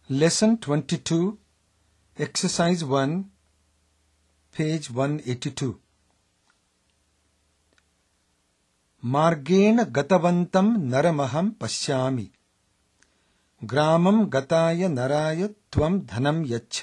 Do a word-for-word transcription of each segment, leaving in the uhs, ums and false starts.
Lesson twenty-two, Exercise one, page one eighty-two. मार्गेण गतवन्तं नरमहं पश्यामि. ग्रामं गताय नराय त्वं धनं यच्छ.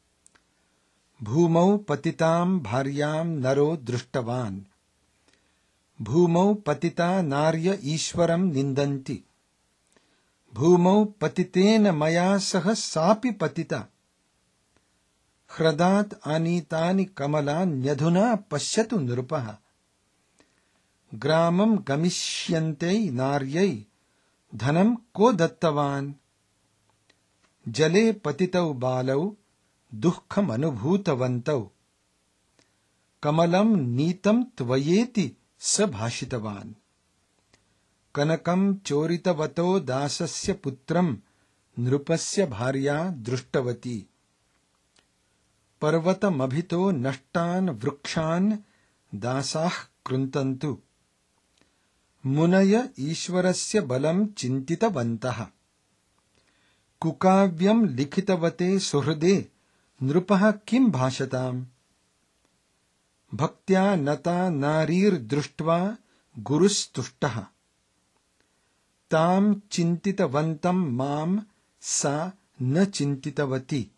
भूमौ पतितां भार्यां नरो दृष्टवान्. भूमौ पतिता नार्य ईश्वरं निन्दन्ति. भूमौ पतितेन मया सह सापि पतिता. ह्रदात् आनीतानि कमलान्यधुना पश्यतु नृपः. ग्रामं गमिष्यन्त्यै नार्यै धनं को दत्तवान्. जले पतितौ बालौ दुःखमनुभूतवन्तौ. कमलं नीतं त्वयेति स भाषितवान्. कनकं चोरितवतो दासस्य पुत्रं नृपस्य भार्या दृष्टवती. पर्वतमभितो नष्टान् वृक्षान् दासाः कृन्तन्तु. मुनय ईश्वरस्य बलं चिन्तितवन्तः. कुकाव्यं लिखितवते सुहृदे नृपः किं भाषताम्. भक्त्या नता नारीर्दृष्ट्वा गुरुस्तुष्टः. तां चिन्तितवन्तं मां सा न चिन्तितवती.